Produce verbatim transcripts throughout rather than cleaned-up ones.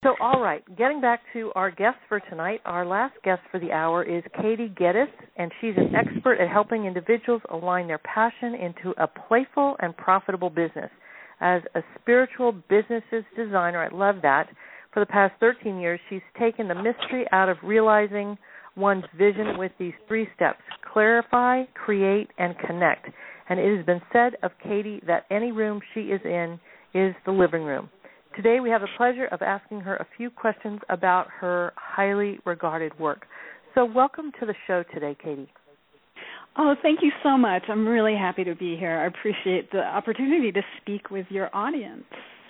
So, all right, getting back to our guest for tonight, our last guest for the hour is Katie Geddes, and she's an expert at helping individuals align their passion into a playful and profitable business. As a spiritual businesses designer, I love that. For the past thirteen years, she's taken the mystery out of realizing one's vision with these three steps: clarify, create, and connect. And it has been said of Katie that any room she is in is the living room. Today we have the pleasure of asking her a few questions about her highly regarded work. So welcome to the show today, Katie. Oh, thank you so much. I'm really happy to be here. I appreciate the opportunity to speak with your audience.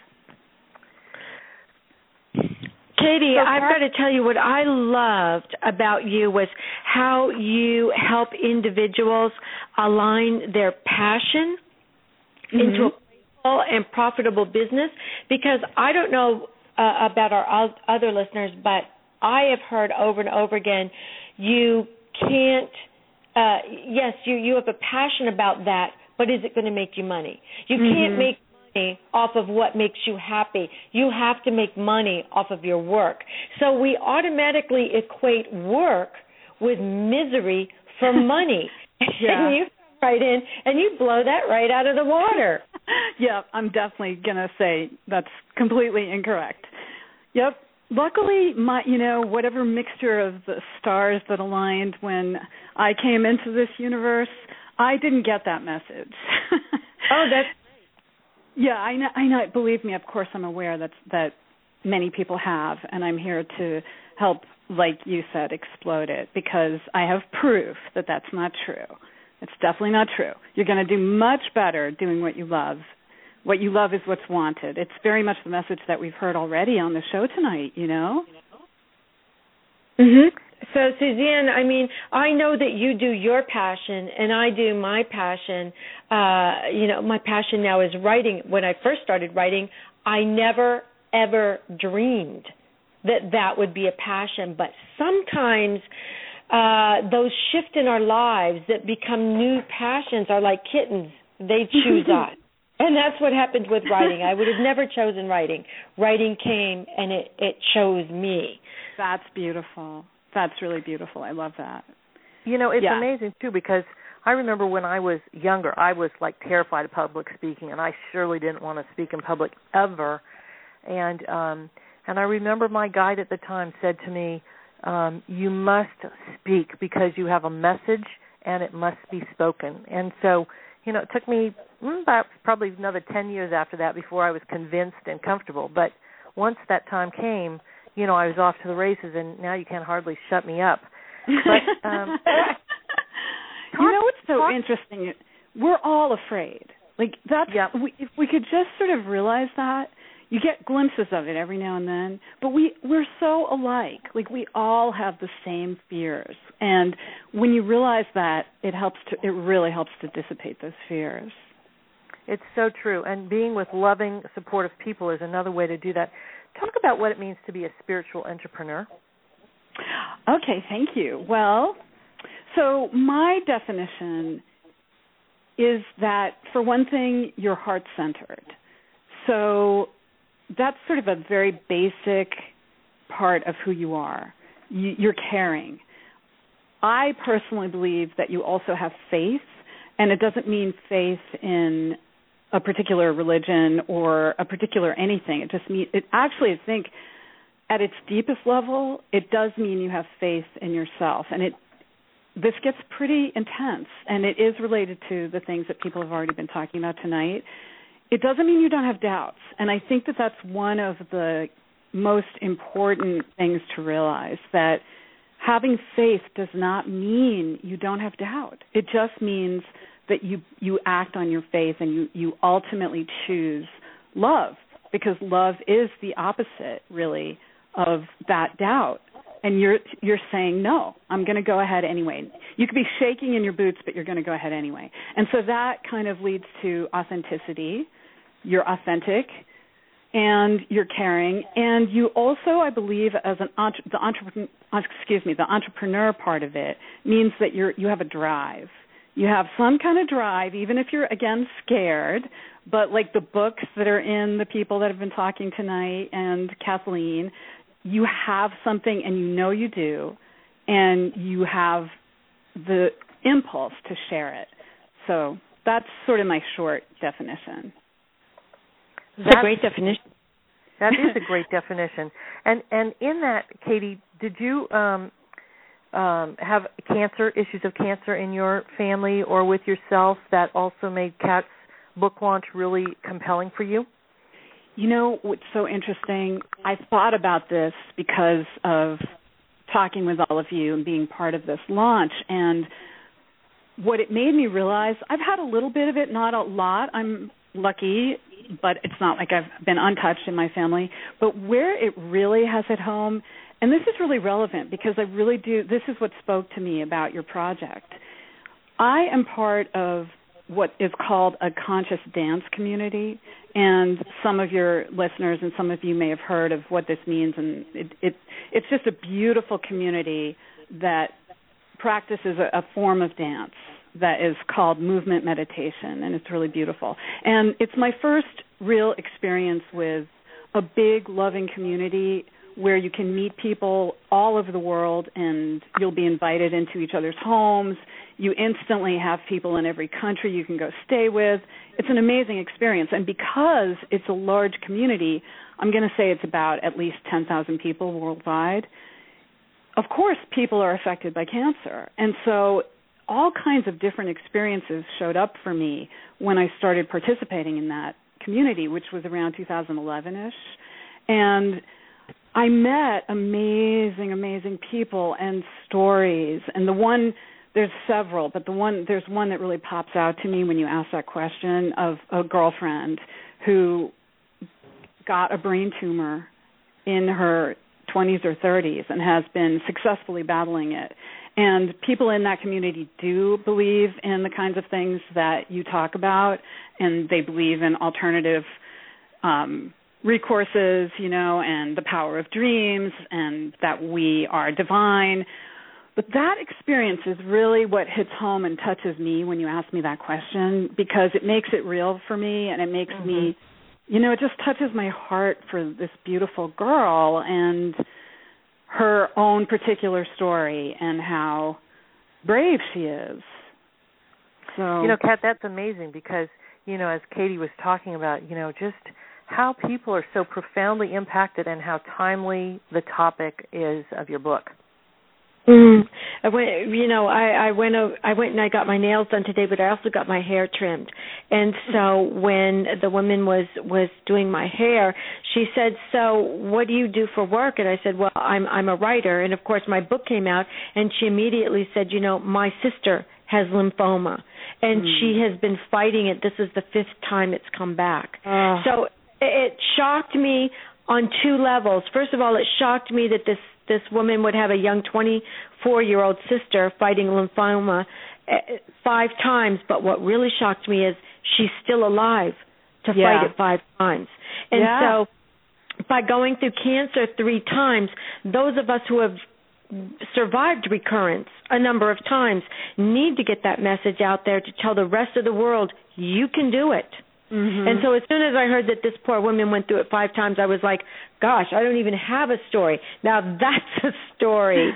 Katie, so I've got to tell you what I loved about you was how you help individuals align their passion mm-hmm. into a playful and profitable business, because I don't know uh, about our other listeners, but I have heard over and over again, you can't, uh, yes, you, you have a passion about that, but is it going to make you money? You mm-hmm. can't make money off of what makes you happy. You have to make money off of your work. So we automatically equate work with misery for money. Yeah. And you come right in and you blow that right out of the water. Yeah, I'm definitely going to say that's completely incorrect. Yep. Luckily, my, you know, whatever mixture of the stars that aligned when I came into this universe, I didn't get that message. Oh, that's Yeah, I know, I know. Believe me, of course, I'm aware that that many people have, and I'm here to help, like you said, explode it, because I have proof that that's not true. It's definitely not true. You're going to do much better doing what you love. What you love is what's wanted. It's very much the message that we've heard already on the show tonight, you know? Mm-hmm. So, Suzanne, I mean, I know that you do your passion, and I do my passion. Uh, you know, my passion now is writing. When I first started writing, I never, ever dreamed that that would be a passion. But sometimes uh, those shift in our lives that become new passions are like kittens. They choose us. And that's what happened with writing. I would have never chosen writing. Writing came, and it, it chose me. That's beautiful. That's really beautiful. I love that. You know, it's yeah. amazing, too, because I remember when I was younger, I was, like, terrified of public speaking, and I surely didn't want to speak in public ever. And um, and I remember my guide at the time said to me, um, you must speak because you have a message, and it must be spoken. And so, you know, it took me mm, about probably another ten years after that before I was convinced and comfortable. But once that time came, you know, I was off to the races, and now you can't hardly shut me up. But um, talk, you know what's so talk, interesting? We're all afraid. Like that's yep. we, if we could just sort of realize that. You get glimpses of it every now and then, but we we're so alike. Like we all have the same fears, and when you realize that, it helps to it really helps to dissipate those fears. It's so true, and being with loving, supportive people is another way to do that. Talk about what it means to be a spiritual entrepreneur. Okay, thank you. Well, so my definition is that, for one thing, you're heart-centered. So that's sort of a very basic part of who you are. You, you're caring. I personally believe that you also have faith, and it doesn't mean faith in a particular religion or a particular anything. It just means, it actually, I think, at its deepest level, it does mean you have faith in yourself. And it this gets pretty intense, and it is related to the things that people have already been talking about tonight. It doesn't mean you don't have doubts, and I think that that's one of the most important things to realize, that having faith does not mean you don't have doubt. It just means that you, you act on your faith and you, you ultimately choose love, because love is the opposite, really, of that doubt. And you're you're saying, no, I'm going to go ahead anyway. You could be shaking in your boots, but you're going to go ahead anyway. And so that kind of leads to authenticity. You're authentic, and you're caring, and you also, I believe, as an entre- the entrepreneur, excuse me, the entrepreneur part of it means that you're you have a drive. You have some kind of drive, even if you're again scared. But like the books that are in the people that have been talking tonight and Kathleen, you have something and you know you do, and you have the impulse to share it. So that's sort of my short definition. That's, that's a great definition. That is a great definition. And and in that, Katie, did you um, um, have cancer, issues of cancer in your family or with yourself that also made Kat's book launch really compelling for you? You know what's so interesting? I thought about this because of talking with all of you and being part of this launch. And what it made me realize, I've had a little bit of it, not a lot. I'm lucky, but it's not like I've been untouched in my family. But where it really has hit home, and this is really relevant because I really do, this is what spoke to me about your project. I am part of what is called a conscious dance community, and some of your listeners and some of you may have heard of what this means, and it, it, it's just a beautiful community that practices a, a form of dance that is called movement meditation, and it's really beautiful. And it's my first real experience with a big, loving community where you can meet people all over the world, and you'll be invited into each other's homes. You instantly have people in every country you can go stay with. It's an amazing experience. And because it's a large community, I'm going to say it's about at least ten thousand people worldwide. Of course, people are affected by cancer. And so all kinds of different experiences showed up for me when I started participating in that community, which was around two thousand eleven-ish. And I met amazing, amazing people and stories. And the one, there's several, but the one, there's one that really pops out to me when you ask that question, of a girlfriend who got a brain tumor in her twenties or thirties and has been successfully battling it. And people in that community do believe in the kinds of things that you talk about, and they believe in alternative um recourses, you know, and the power of dreams, and that we are divine. But that experience is really what hits home and touches me when you ask me that question, because it makes it real for me, and it makes mm-hmm. me, you know, it just touches my heart for this beautiful girl and her own particular story and how brave she is. So, you know, Kat, that's amazing because, you know, as Katie was talking about, you know, just how people are so profoundly impacted and how timely the topic is of your book. Mm. I went, you know, I, I went, I went and I got my nails done today, but I also got my hair trimmed. And so when the woman was was doing my hair, she said, "So, what do you do for work?" And I said, "Well, I'm I'm a writer." And of course, my book came out, and she immediately said, "You know, my sister has lymphoma, and mm. she has been fighting it. This is the fifth time it's come back." Uh. So it shocked me on two levels. First of all, it shocked me that this, this woman would have a young twenty-four-year-old sister fighting lymphoma five times. But what really shocked me is she's still alive to yeah. fight it five times. And yeah. so by going through cancer three times, those of us who have survived recurrence a number of times need to get that message out there to tell the rest of the world, you can do it. Mm-hmm. And so as soon as I heard that this poor woman went through it five times, I was like, gosh, I don't even have a story. Now that's a story.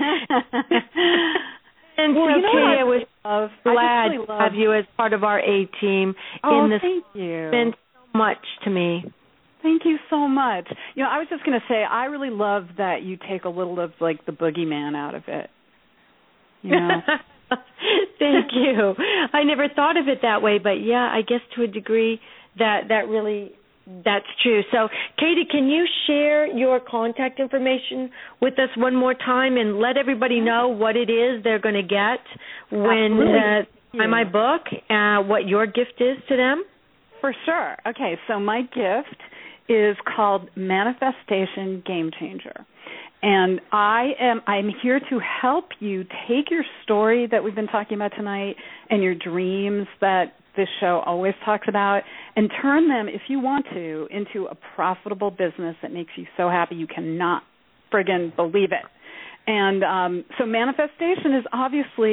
And well, so, you know, Katie, I was love, glad I really to have you as part of our A-team. Oh, in this. Thank you. It's been so much to me. Thank you so much. You know, I was just going to say, I really love that you take a little of, like, the boogeyman out of it. You know? Thank you. I never thought of it that way, but, yeah, I guess to a degree that that really, that's true. So, Katie, can you share your contact information with us one more time and let everybody know what it is they're going to get when uh, by my book, uh, what your gift is to them? For sure. Okay, so my gift is called Manifestation Game Changer. And I am I'm here to help you take your story that we've been talking about tonight and your dreams that this show always talks about and turn them, if you want to, into a profitable business that makes you so happy you cannot friggin' believe it. And um, so manifestation is obviously a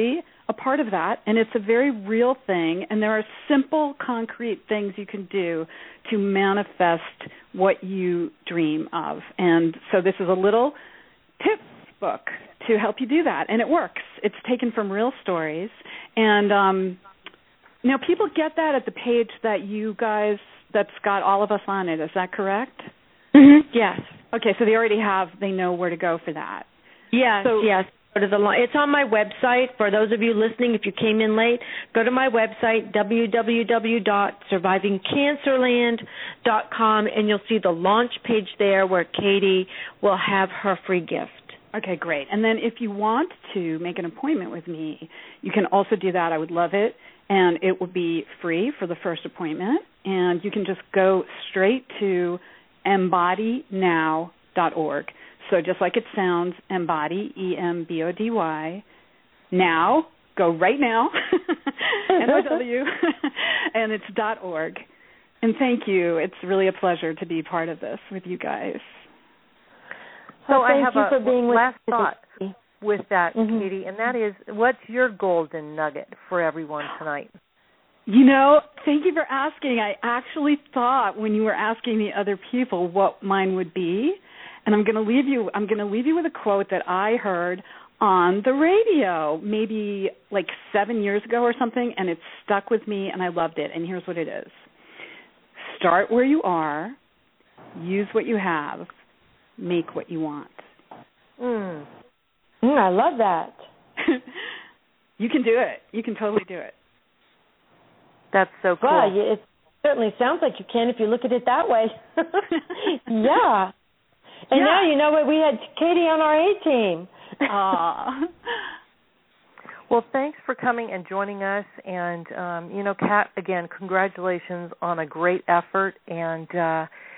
a part of that, and it's a very real thing, and there are simple, concrete things you can do to manifest what you dream of. And so this is a little tip book to help you do that, and it works. It's taken from real stories, and um, now people get that at the page that you guys, that's got all of us on it. Is that correct? Mm-hmm. Yes. Okay, so they already have, they know where to go for that. Yes, so, yes. Go to the. It's on my website. For those of you listening, if you came in late, go to my website, w w w dot surviving cancerland dot com, and you'll see the launch page there where Katie will have her free gift. Okay, great. And then if you want to make an appointment with me, you can also do that. I would love it. And it would be free for the first appointment. And you can just go straight to embody now dot org. So just like it sounds, embody, E M B O D Y, now, go right now, N O W, and it's .org. And thank you. It's really a pleasure to be part of this with you guys. So well, I have you a for being last with thought with that, mm-hmm. Katie, and that is, what's your golden nugget for everyone tonight? You know, thank you for asking. I actually thought when you were asking the other people what mine would be, and I'm going to leave you. I'm going to leave you with a quote that I heard on the radio, maybe like seven years ago or something, and it stuck with me, and I loved it. And here's what it is: start where you are, use what you have, make what you want. Mm. Mm, I love that. You can do it. You can totally do it. That's so cool. Well, it certainly sounds like you can if you look at it that way. Yeah. And yeah. now you know what, we had Katie on our A team. Aww. Well, thanks for coming and joining us. And, um, you know, Kat, again, congratulations on a great effort. And uh,